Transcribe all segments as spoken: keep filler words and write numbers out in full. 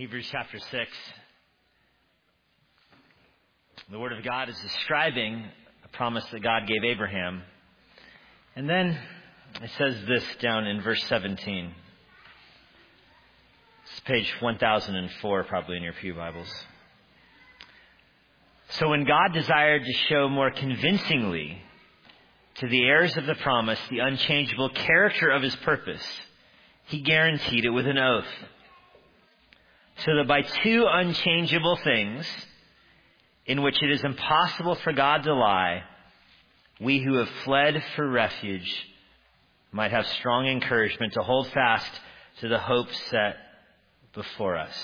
Hebrews chapter six, the Word of God is describing a promise that God gave Abraham. And then it says this down in verse seventeen. It's page one thousand four probably in your pew Bibles. So when God desired to show more convincingly to the heirs of the promise the unchangeable character of his purpose, he guaranteed it with an oath. So that by two unchangeable things, in which it is impossible for God to lie, we who have fled for refuge might have strong encouragement to hold fast to the hope set before us.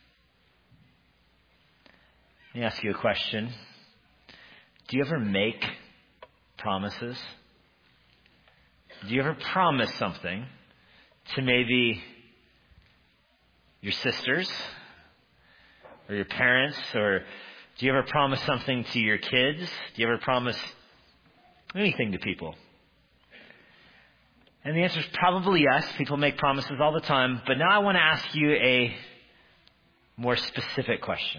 Let me ask you a question. Do you ever make promises? Do you ever promise something to maybe your sisters or your parents? Or do you ever promise something to your kids? Do you ever promise anything to people? And the answer is probably yes. People make promises all the time. But now I want to ask you a more specific question.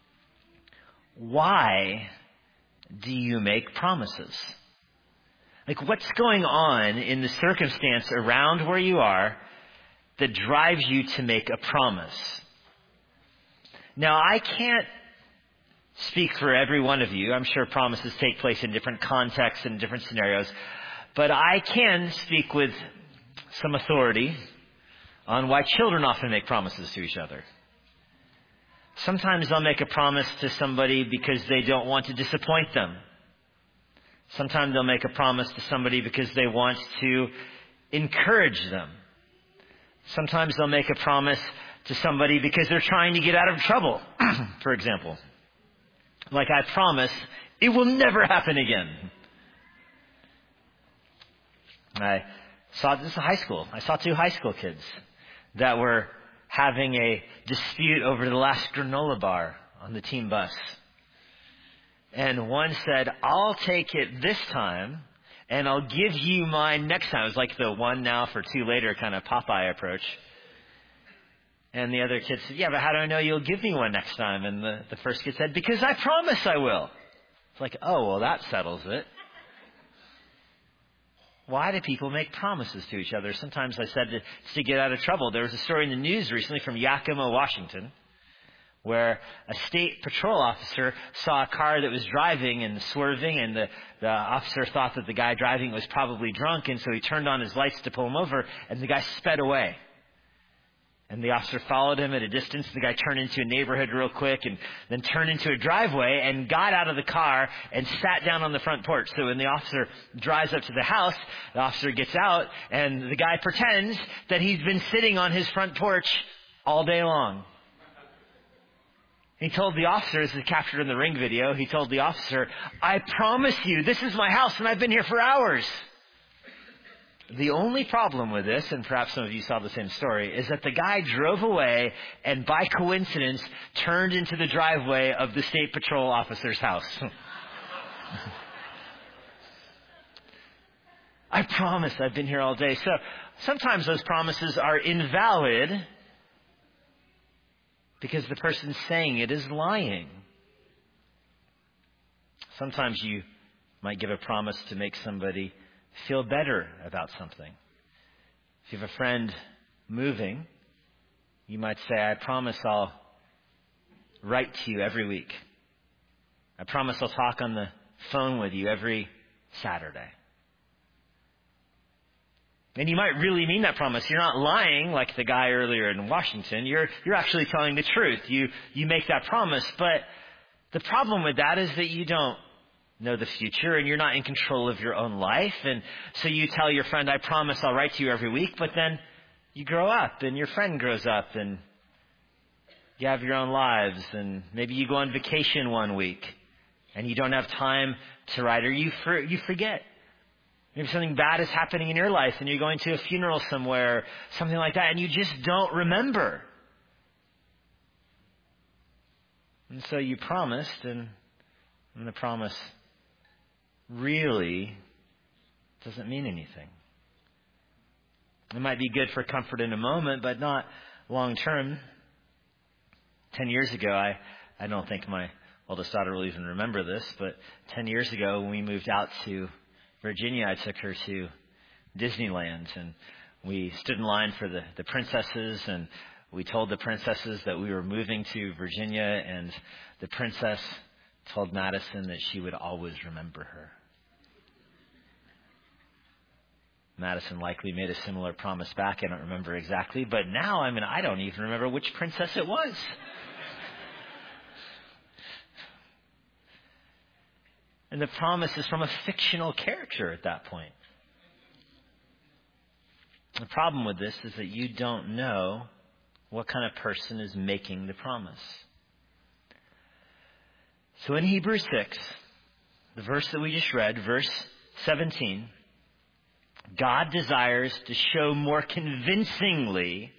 Why do you make promises? Like, what's going on in the circumstance around where you are that drives you to make a promise? Now, I can't speak for every one of you. I'm sure promises take place in different contexts and different scenarios. But I can speak with some authority on why children often make promises to each other. Sometimes they'll make a promise to somebody because they don't want to disappoint them. Sometimes they'll make a promise to somebody because they want to encourage them. Sometimes they'll make a promise to somebody because they're trying to get out of trouble, for example. Like, I promise it will never happen again. I saw, this is high school. I saw two high school kids that were having a dispute over the last granola bar on the team bus. And one said, I'll take it this time, and I'll give you mine next time. It was like the one now for two later kind of Popeye approach. And the other kid said, yeah, but how do I know you'll give me one next time? And the, the first kid said, because I promise I will. It's like, oh, well, that settles it. Why do people make promises to each other? Sometimes I said it's to get out of trouble. There was a story in the news recently from Yakima, Washington, where a state patrol officer saw a car that was driving and swerving, and the, the officer thought that the guy driving was probably drunk, and so he turned on his lights to pull him over, and the guy sped away. And the officer followed him at a distance. The guy turned into a neighborhood real quick and then turned into a driveway and got out of the car and sat down on the front porch. So when the officer drives up to the house, the officer gets out and the guy pretends that he's been sitting on his front porch all day long. He told the officer, this is captured in the Ring video, he told the officer, I promise you, this is my house and I've been here for hours. The only problem with this, and perhaps some of you saw the same story, is that the guy drove away and by coincidence turned into the driveway of the state patrol officer's house. I promise I've been here all day. So sometimes those promises are invalid because the person saying it is lying. Sometimes you might give a promise to make somebody feel better about something. If you have a friend moving, you might say, I promise I'll write to you every week. I promise I'll talk on the phone with you every Saturday. And you might really mean that promise. You're not lying like the guy earlier in Washington. You're you're actually telling the truth. You you make that promise. But the problem with that is that you don't know the future and you're not in control of your own life. And so you tell your friend, I promise I'll write to you every week. But then you grow up and your friend grows up and you have your own lives. And maybe you go on vacation one week and you don't have time to write, or you for, you forget. Maybe something bad is happening in your life and you're going to a funeral somewhere, something like that, and you just don't remember. And so you promised, and, and the promise really doesn't mean anything. It might be good for comfort in a moment, but not long term. ten years ago, I, I don't think my oldest daughter will even remember this, but ten years ago when we moved out to Virginia, I took her to Disneyland, and we stood in line for the, the princesses, and we told the princesses that we were moving to Virginia, and the princess told Madison that she would always remember her. Madison likely made a similar promise back. I don't remember exactly, but now, I mean, I don't even remember which princess it was. And the promise is from a fictional character at that point. The problem with this is that you don't know what kind of person is making the promise. So in Hebrews six, the verse that we just read, verse seventeen, God desires to show more convincingly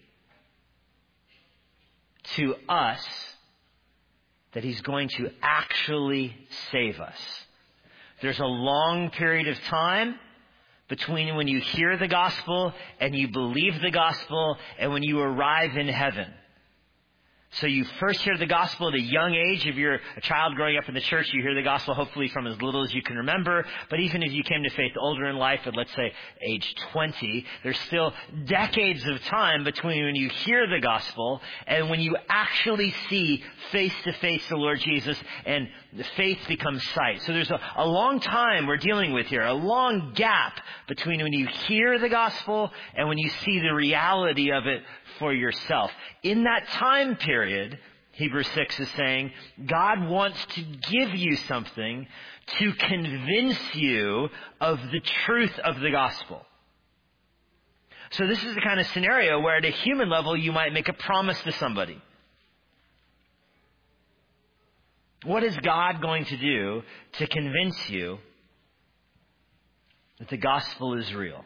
to us that He's going to actually save us. There's a long period of time between when you hear the gospel and you believe the gospel and when you arrive in heaven. So you first hear the gospel at a young age. If you're a child growing up in the church, you hear the gospel hopefully from as little as you can remember. But even if you came to faith older in life at, let's say, age twenty, there's still decades of time between when you hear the gospel and when you actually see face to face the Lord Jesus and the faith becomes sight. So there's a, a long time we're dealing with here, a long gap between when you hear the gospel and when you see the reality of it for yourself. In that time period, Hebrews six is saying, God wants to give you something to convince you of the truth of the gospel. So this is the kind of scenario where at a human level, you might make a promise to somebody. What is God going to do to convince you that the gospel is real?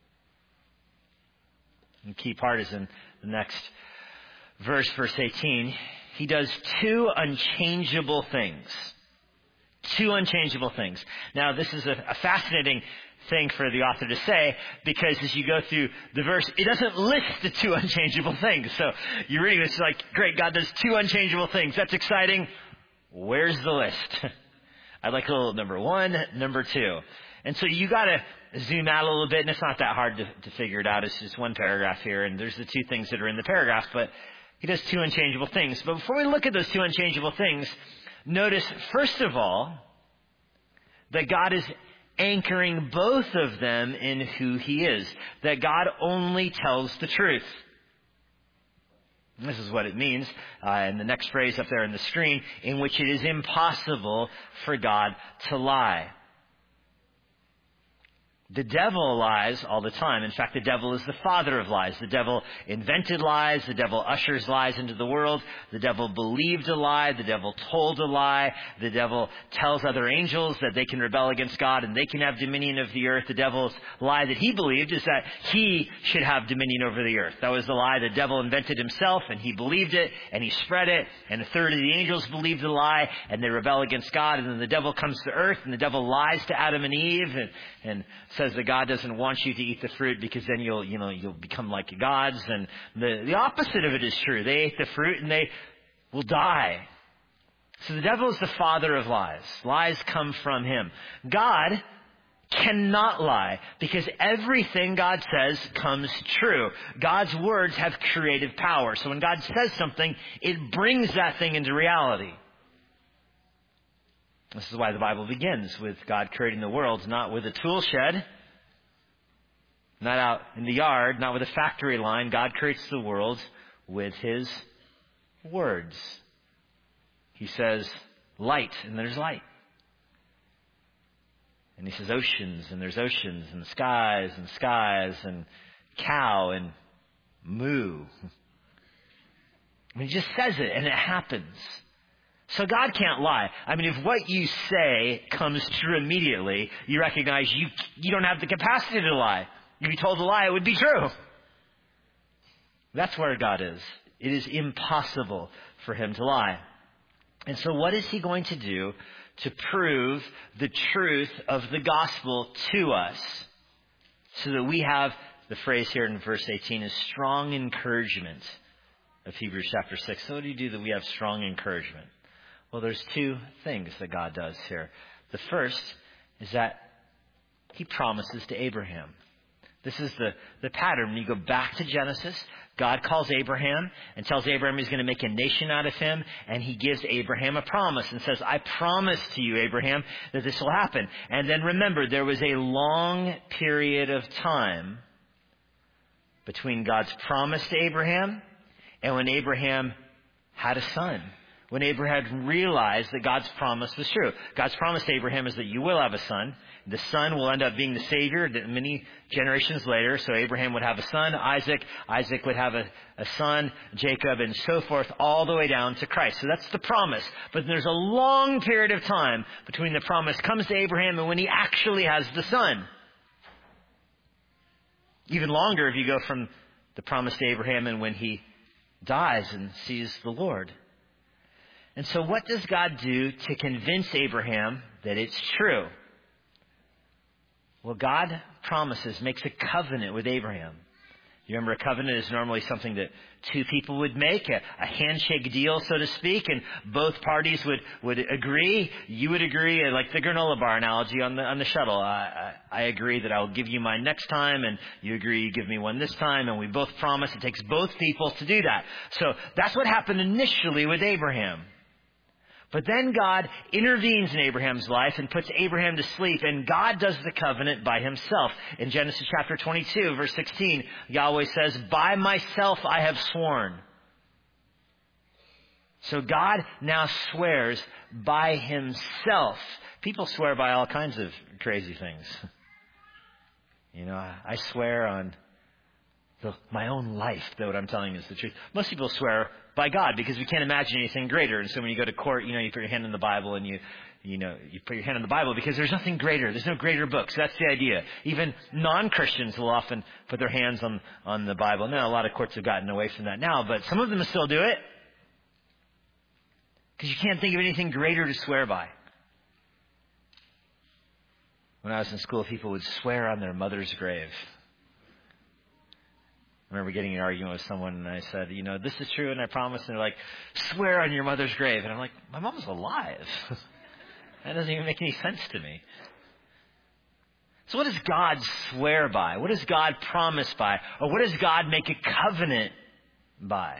And the key part is in the next verse, verse eighteen. He does two unchangeable things. Two unchangeable things. Now, this is a, a fascinating thing for the author to say, because as you go through the verse, it doesn't list the two unchangeable things. So you're reading this like, great, God does two unchangeable things. That's exciting. Where's the list? I'd like a little number one, number two. And so you got to zoom out a little bit, and it's not that hard to, to figure it out. It's just one paragraph here, and there's the two things that are in the paragraph, but he does two unchangeable things. But before we look at those two unchangeable things, notice, first of all, that God is anchoring both of them in who He is, that God only tells the truth. This is what it means uh, in the next phrase up there on the screen, in which it is impossible for God to lie. The devil lies all the time. In fact, the devil is the father of lies. The devil invented lies. The devil ushers lies into the world. The devil believed a lie. The devil told a lie. The devil tells other angels that they can rebel against God and they can have dominion of the earth. The devil's lie that he believed is that he should have dominion over the earth. That was the lie the devil invented himself, and he believed it, and he spread it, and a third of the angels believed the lie, and they rebel against God, and then the devil comes to earth, and the devil lies to Adam and Eve, and, and says that God doesn't want you to eat the fruit because then you'll, you know, you'll become like gods. And the, the opposite of it is true. They ate the fruit and they will die. So the devil is the father of lies. Lies come from him. God cannot lie because everything God says comes true. God's words have creative power. So when God says something, it brings that thing into reality. This is why the Bible begins with God creating the world, not with a tool shed, not out in the yard, not with a factory line. God creates the world with His words. He says, light, and there's light. And He says oceans, and there's oceans, and skies, and skies, and cow, and moo. I mean, He just says it, and it happens. So God can't lie. I mean, if what you say comes true immediately, you recognize you you don't have the capacity to lie. If you told a lie, it would be true. That's where God is. It is impossible for Him to lie. And so what is He going to do to prove the truth of the gospel to us so that we have, the phrase here in verse eighteen is strong encouragement of Hebrews chapter six. So what do you do that we have strong encouragement? Well, there's two things that God does here. The first is that he promises to Abraham. This is the, the pattern. When you go back to Genesis, God calls Abraham and tells Abraham he's going to make a nation out of him, and he gives Abraham a promise and says, I promise to you, Abraham, that this will happen. And then remember, there was a long period of time between God's promise to Abraham and when Abraham had a son. When Abraham realized that God's promise was true. God's promise to Abraham is that you will have a son. The son will end up being the Savior many generations later. So Abraham would have a son, Isaac. Isaac would have a, a son, Jacob, and so forth, all the way down to Christ. So that's the promise. But there's a long period of time between the promise comes to Abraham and when he actually has the son. Even longer if you go from the promise to Abraham and when he dies and sees the Lord. And so what does God do to convince Abraham that it's true? Well, God promises, makes a covenant with Abraham. You remember a covenant is normally something that two people would make, a, a handshake deal, so to speak, and both parties would, would agree. You would agree, like the granola bar analogy on the on the shuttle. I, I, I agree that I'll give you mine next time, and you agree you give me one this time, and we both promise. It takes both people to do that. So that's what happened initially with Abraham. But then God intervenes in Abraham's life and puts Abraham to sleep, and God does the covenant by himself. In Genesis chapter twenty-two, verse sixteen, Yahweh says, by myself I have sworn. So God now swears by himself. People swear by all kinds of crazy things. You know, I swear on the, my own life that what I'm telling you is the truth. Most people swear by God because we can't imagine anything greater. And so when you go to court, you know, you put your hand in the Bible and you, you know, you put your hand in the Bible because there's nothing greater. There's no greater book. So that's the idea. Even non-Christians will often put their hands on, on the Bible. Now, a lot of courts have gotten away from that now, but some of them still do it because you can't think of anything greater to swear by. When I was in school, people would swear on their mother's grave. I remember getting in an argument with someone, and I said, you know, this is true, and I promise. And they're like, swear on your mother's grave. And I'm like, my mom's alive. That doesn't even make any sense to me. So what does God swear by? What does God promise by? Or what does God make a covenant by?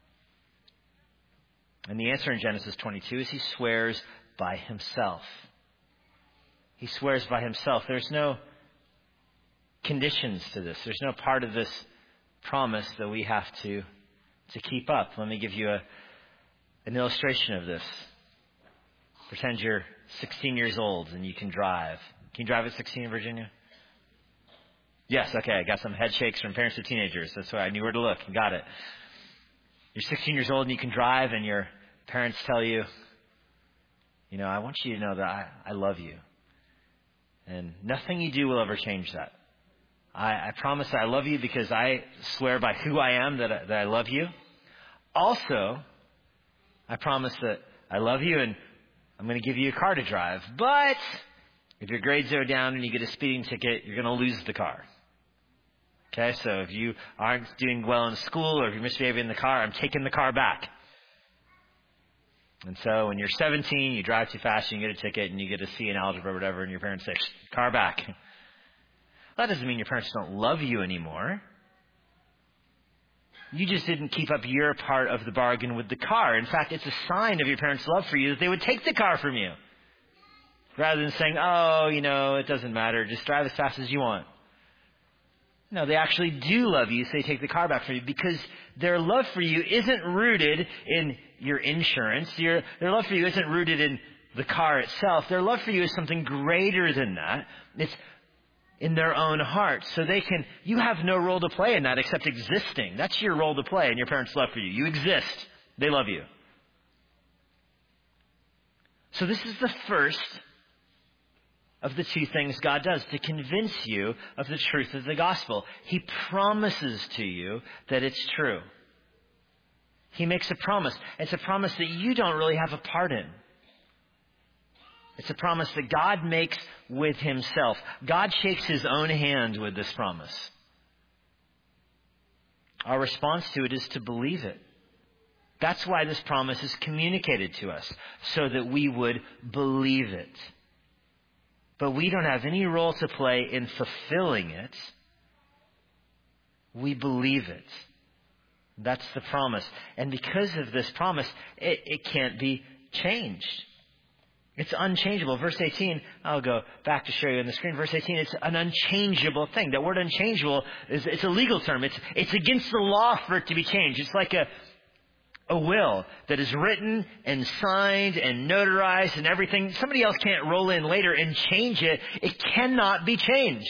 And the answer in Genesis twenty-two is he swears by himself. He swears by himself. There's no conditions to this. There's no part of this promise that we have to to keep up. Let me give you a an illustration of this. Pretend you're sixteen years old and you can drive. Can you drive at sixteen in Virginia? Yes, okay. I got some head shakes from parents of teenagers. That's why I knew where to look. Got it. You're sixteen years old and you can drive, and your parents tell you, you know, I want you to know that I, I love you. And nothing you do will ever change that. I, I promise that I love you because I swear by who I am that I, that I love you. Also, I promise that I love you and I'm going to give you a car to drive. But if your grades go down and you get a speeding ticket, you're going to lose the car. Okay, so if you aren't doing well in school or if you're misbehaving in the car, I'm taking the car back. And so when you're seventeen, you drive too fast, you get a ticket, and you get a C in algebra or whatever, and your parents say, car back. That doesn't mean your parents don't love you anymore. You just didn't keep up your part of the bargain with the car. In fact, it's a sign of your parents' love for you that they would take the car from you. Rather than saying, oh, you know, it doesn't matter, just drive as fast as you want. No, they actually do love you, so they take the car back from you because their love for you isn't rooted in your insurance. Your, their love for you isn't rooted in the car itself. Their love for you is something greater than that. It's in their own heart. So they can, you have no role to play in that except existing. That's your role to play in your parents' love for you. You exist. They love you. So this is the first of the two things God does to convince you of the truth of the gospel. He promises to you that it's true. He makes a promise. It's a promise that you don't really have a part in. It's a promise that God makes with himself. God shakes his own hand with this promise. Our response to it is to believe it. That's why this promise is communicated to us, so that we would believe it. But we don't have any role to play in fulfilling it. We believe it. That's the promise. And because of this promise, it, it can't be changed. It's unchangeable. Verse eighteen, I'll go back to show you on the screen. Verse eighteen, it's an unchangeable thing. That word unchangeable is it's a legal term. It's it's against the law for it to be changed. It's like a a will that is written and signed and notarized and everything. Somebody else can't roll in later and change it. It cannot be changed.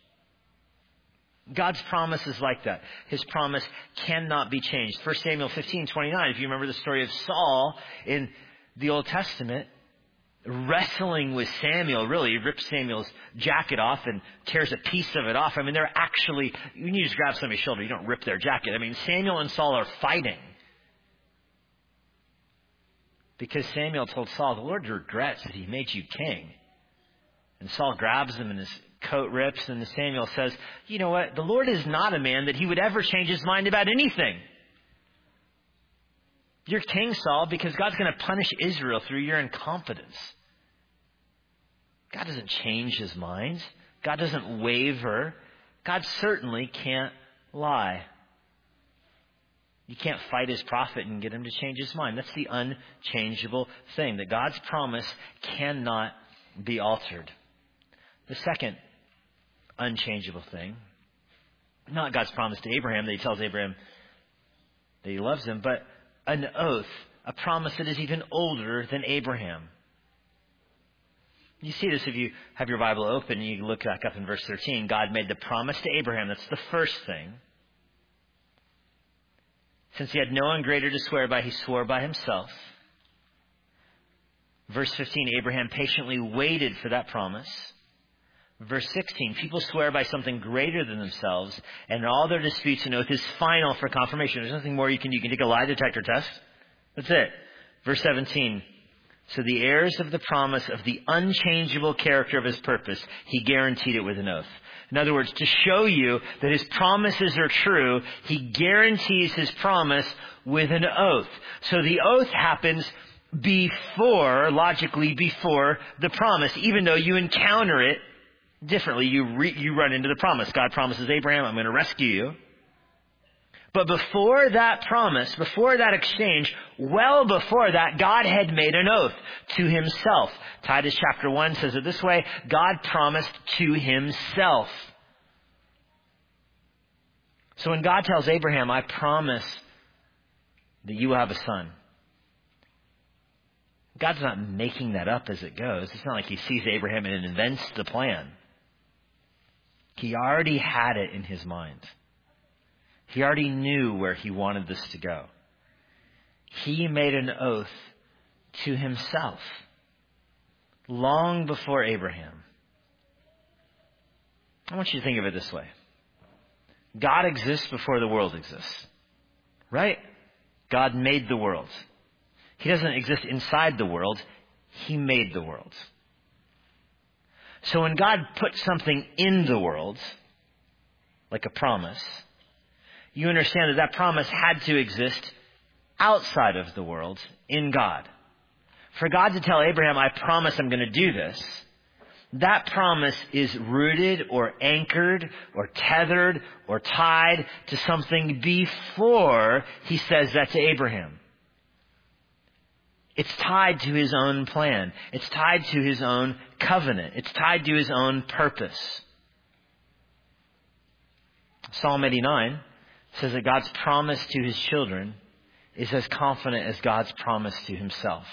God's promise is like that. His promise cannot be changed. First Samuel fifteen twenty-nine, if you remember the story of Saul in the Old Testament, wrestling with Samuel, really, he rips Samuel's jacket off and tears a piece of it off. I mean, they're actually, when you just grab somebody's shoulder, you don't rip their jacket. I mean, Samuel and Saul are fighting. Because Samuel told Saul, the Lord regrets that he made you king. And Saul grabs him and his coat rips, and Samuel says, you know what? The Lord is not a man that he would ever change his mind about anything. You're king, Saul, because God's going to punish Israel through your incompetence. God doesn't change his mind. God doesn't waver. God certainly can't lie. You can't fight his prophet and get him to change his mind. That's the unchangeable thing, that God's promise cannot be altered. The second unchangeable thing, not God's promise to Abraham that he tells Abraham that he loves him, but an oath, a promise that is even older than Abraham. You see this if you have your Bible open and you look back up in verse thirteen. God made the promise to Abraham. That's the first thing. Since he had no one greater to swear by, he swore by himself. Verse fifteen, Abraham patiently waited for that promise. Verse sixteen, people swear by something greater than themselves, and in all their disputes, an oath is final for confirmation. There's nothing more you can do. You can take a lie detector test. That's it. Verse seventeen, so the heirs of the promise of the unchangeable character of his purpose, he guaranteed it with an oath. In other words, to show you that his promises are true, he guarantees his promise with an oath. So the oath happens before, logically before the promise, even though you encounter it differently. You re, you run into the promise. God promises Abraham, I'm going to rescue you. But before that promise, before that exchange, well before that, God had made an oath to himself. Titus chapter one says it this way, God promised to himself. So when God tells Abraham, I promise that you will have a son, God's not making that up as it goes. It's not like he sees Abraham and invents the plan. He already had it in his mind. He already knew where he wanted this to go. He made an oath to himself long before Abraham. I want you to think of it this way. God exists before the world exists. Right? God made the world. He doesn't exist inside the world. He made the world. So when God put something in the world, like a promise, you understand that that promise had to exist outside of the world in God. For God to tell Abraham, I promise I'm going to do this, that promise is rooted or anchored or tethered or tied to something before he says that to Abraham. It's tied to his own plan. It's tied to his own covenant. It's tied to his own purpose. Psalm eighty-nine says that God's promise to his children is as confident as God's promise to himself.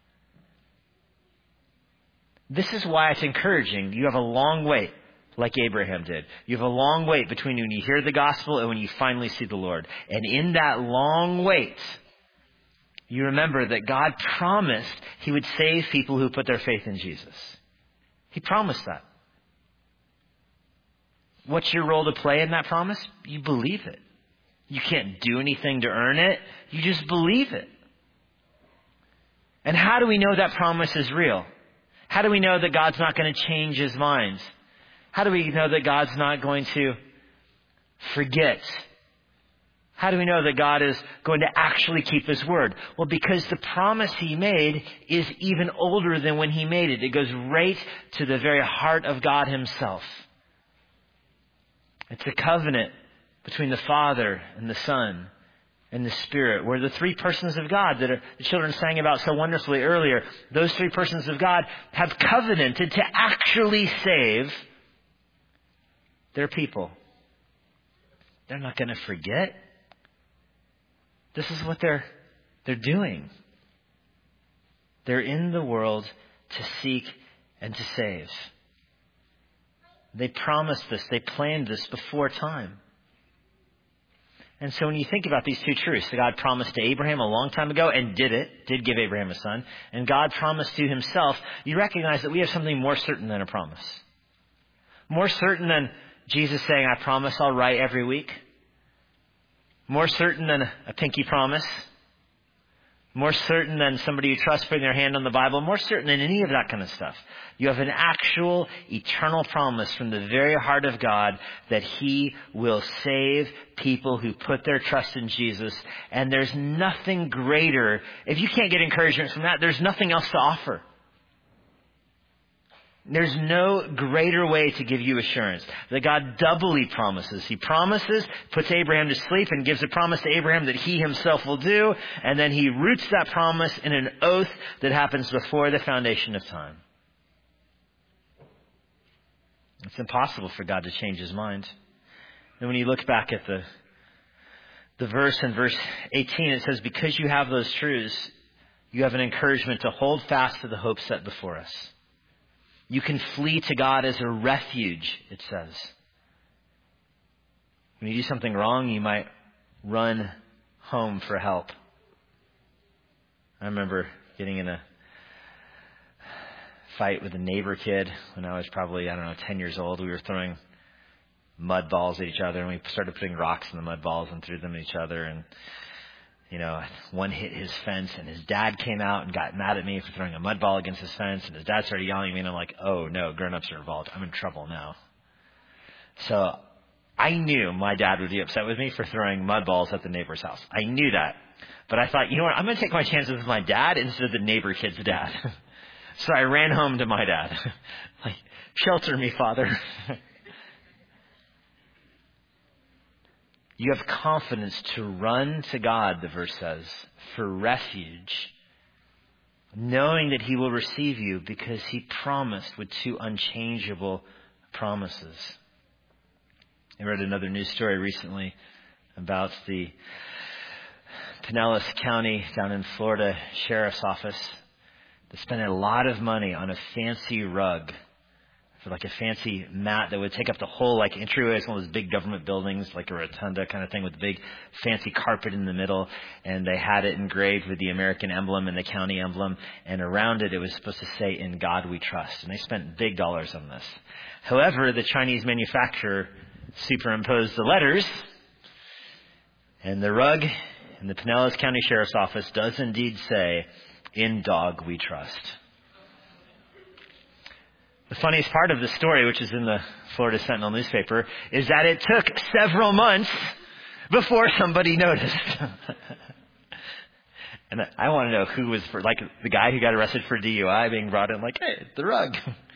This is why it's encouraging. You have a long wait, like Abraham did. You have a long wait between when you hear the gospel and when you finally see the Lord. And in that long wait, you remember that God promised he would save people who put their faith in Jesus. He promised that. What's your role to play in that promise? You believe it. You can't do anything to earn it. You just believe it. And how do we know that promise is real? How do we know that God's not going to change his mind? How do we know that God's not going to forget? How do we know that God is going to actually keep His word? Well, because the promise He made is even older than when He made it. It goes right to the very heart of God Himself. It's a covenant between the Father and the Son and the Spirit. We're the three persons of God that are, the children sang about so wonderfully earlier. Those three persons of God have covenanted to actually save their people. They're not going to forget. This is what they're they're doing. They're in the world to seek and to save. They promised this. They planned this before time. And so when you think about these two truths, that God promised to Abraham a long time ago and did it, did give Abraham a son, and God promised to Himself, you recognize that we have something more certain than a promise. More certain than Jesus saying, I promise I'll write every week. More certain than a pinky promise. More certain than somebody you trust putting their hand on the Bible. More certain than any of that kind of stuff. You have an actual eternal promise from the very heart of God that He will save people who put their trust in Jesus. And there's nothing greater. If you can't get encouragement from that, there's nothing else to offer. There's no greater way to give you assurance that God doubly promises. He promises, puts Abraham to sleep, and gives a promise to Abraham that He Himself will do. And then He roots that promise in an oath that happens before the foundation of time. It's impossible for God to change His mind. And when you look back at the, the verse in verse eighteen, it says, because you have those truths, you have an encouragement to hold fast to the hope set before us. You can flee to God as a refuge, it says. When you do something wrong, you might run home for help. I remember getting in a fight with a neighbor kid when I was probably, I don't know, ten years old. We were throwing mud balls at each other, and we started putting rocks in the mud balls and threw them at each other. And You know, one hit his fence, and his dad came out and got mad at me for throwing a mud ball against his fence, and his dad started yelling at me, and I'm like, oh no, grown-ups are involved. I'm in trouble now. So I knew my dad would be upset with me for throwing mud balls at the neighbor's house. I knew that. But I thought, you know what, I'm going to take my chances with my dad instead of the neighbor kid's dad. So I ran home to my dad. Like, shelter me, Father. You have confidence to run to God, the verse says, for refuge, knowing that He will receive you because He promised with two unchangeable promises. I read another news story recently about the Pinellas County down in Florida Sheriff's Office. They spent a lot of money on a fancy rug. For like a fancy mat that would take up the whole like entryway. It's one of those big government buildings, like a rotunda kind of thing with a big fancy carpet in the middle. And they had it engraved with the American emblem and the county emblem. And around it, it was supposed to say, "In God We Trust." And they spent big dollars on this. However, the Chinese manufacturer superimposed the letters. And the rug in the Pinellas County Sheriff's Office does indeed say, "In Dog We Trust." The funniest part of the story, which is in the Florida Sentinel newspaper, is that it took several months before somebody noticed. And I want to know who was, for, like the guy who got arrested for D U I being brought in, like, hey, it's the rug.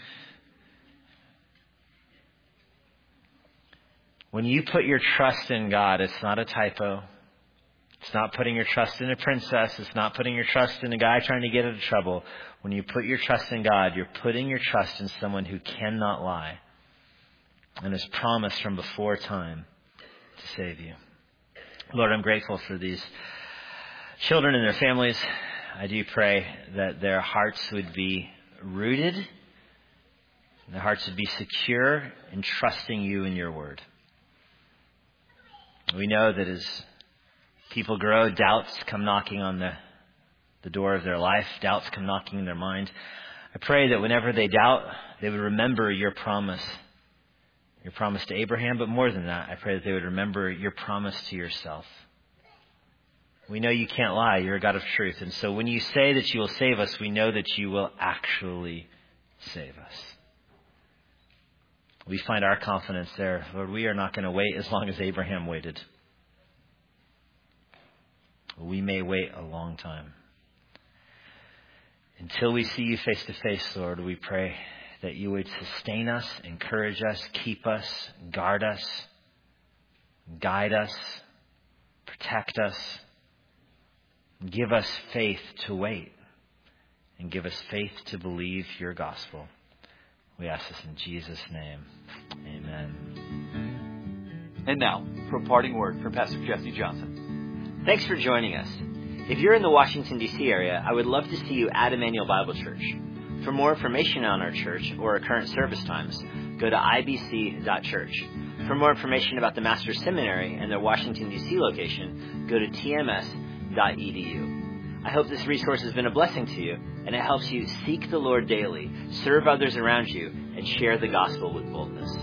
When you put your trust in God, it's not a typo. It's not putting your trust in a princess. It's not putting your trust in a guy trying to get out of trouble. When you put your trust in God, you're putting your trust in someone who cannot lie and has promised from before time to save you. Lord, I'm grateful for these children and their families. I do pray that their hearts would be rooted, and their hearts would be secure in trusting you and your word. We know that as people grow, doubts come knocking on the, the door of their life. Doubts come knocking in their mind. I pray that whenever they doubt, they would remember your promise. Your promise to Abraham, but more than that, I pray that they would remember your promise to yourself. We know you can't lie. You're a God of truth. And so when you say that you will save us, we know that you will actually save us. We find our confidence there. Lord, we are not going to wait as long as Abraham waited. we may wait a long time. Until we see you face to face, Lord, we pray that you would sustain us, encourage us, keep us, guard us, guide us, protect us, give us faith to wait, and give us faith to believe your gospel. We ask this in Jesus' name. Amen. And now, for a parting word from Pastor Jesse Johnson. Thanks for joining us. If you're in the Washington, D C area, I would love to see you at Emmanuel Bible Church. For more information on our church or our current service times, go to I B C dot church. For more information about the Master's Seminary and their Washington, D C location, go to T M S dot E D U. I hope this resource has been a blessing to you, and it helps you seek the Lord daily, serve others around you, and share the gospel with boldness.